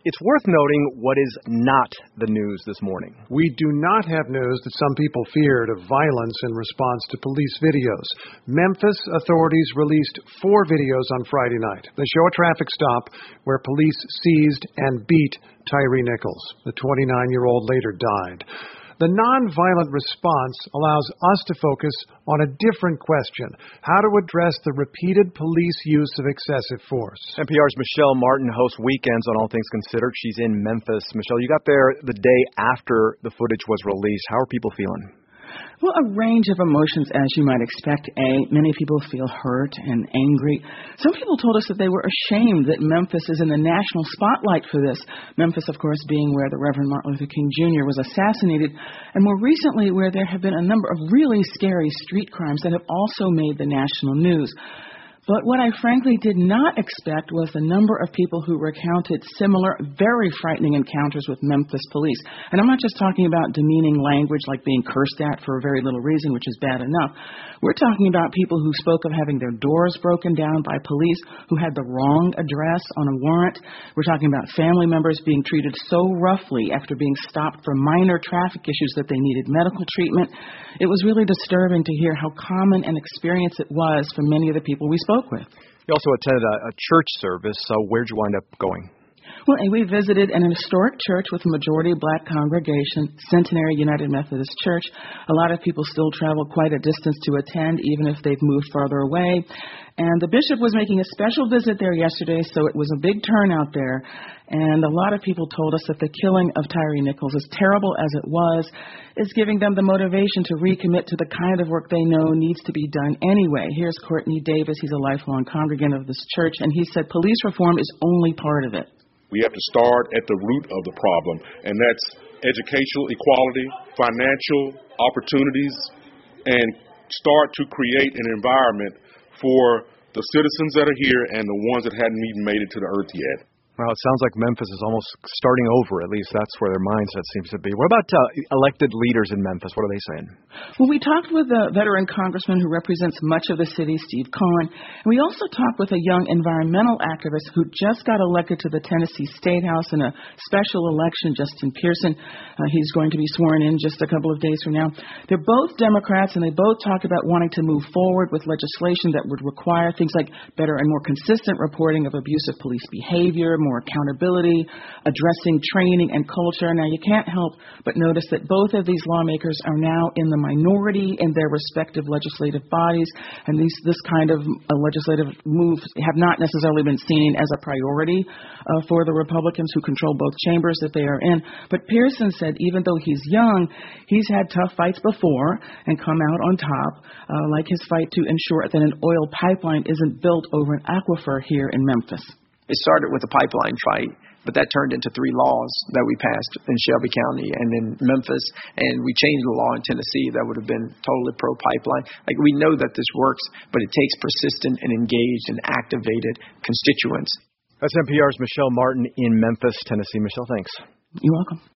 It's worth noting what is not the news this morning. We do not have news that some people feared of violence in response to police videos. Memphis authorities released 4 videos on Friday night. They show a traffic stop where police seized and beat Tyre Nichols. The 29-year-old later died. The nonviolent response allows us to focus on a different question: how to address the repeated police use of excessive force. NPR's Michelle Martin hosts Weekends on All Things Considered. She's in Memphis. Michelle, you got there the day after the footage was released. How are people feeling? Well, a range of emotions, as you might expect. Many people feel hurt and angry. Some people told us that they were ashamed that Memphis is in the national spotlight for this. Memphis, of course, being where the Reverend Martin Luther King Jr. was assassinated, and more recently where there have been a number of really scary street crimes that have also made the national news. But what I frankly did not expect was the number of people who recounted similar, very frightening encounters with Memphis police. And I'm not just talking about demeaning language like being cursed at for a very little reason, which is bad enough. We're talking about people who spoke of having their doors broken down by police, who had the wrong address on a warrant. We're talking about family members being treated so roughly after being stopped for minor traffic issues that they needed medical treatment. It was really disturbing to hear how common an experience it was for many of the people we spoke with. You also attended a church service, so where'd you wind up going? Well, we visited an historic church with a majority black congregation, Centenary United Methodist Church. A lot of people still travel quite a distance to attend, even if they've moved farther away. And the bishop was making a special visit there yesterday, so it was a big turnout there. And a lot of people told us that the killing of Tyre Nichols, as terrible as it was, is giving them the motivation to recommit to the kind of work they know needs to be done anyway. Here's Courtney Davis. He's a lifelong congregant of this church, and he said police reform is only part of it. We have to start at the root of the problem, and that's educational equality, financial opportunities, and start to create an environment for the citizens that are here and the ones that hadn't even made it to the earth yet. Well, it sounds like Memphis is almost starting over. At least that's where their mindset seems to be. What about elected leaders in Memphis? What are they saying? Well, we talked with a veteran congressman who represents much of the city, Steve Cohen. And we also talked with a young environmental activist who just got elected to the Tennessee State House in a special election, Justin Pearson. He's going to be sworn in just a couple of days from now. They're both Democrats, and they both talk about wanting to move forward with legislation that would require things like better and more consistent reporting of abusive police behavior, more accountability, addressing training and culture. Now, you can't help but notice that both of these lawmakers are now in the minority in their respective legislative bodies, and this kind of legislative moves have not necessarily been seen as a priority for the Republicans who control both chambers that they are in. But Pearson said even though he's young, he's had tough fights before and come out on top, like his fight to ensure that an oil pipeline isn't built over an aquifer here in Memphis. It started with a pipeline fight, but that turned into 3 laws that we passed in Shelby County and in Memphis, and we changed the law in Tennessee that would have been totally pro-pipeline. Like, we know that this works, but it takes persistent and engaged and activated constituents. That's NPR's Michelle Martin in Memphis, Tennessee. Michelle, thanks. You're welcome.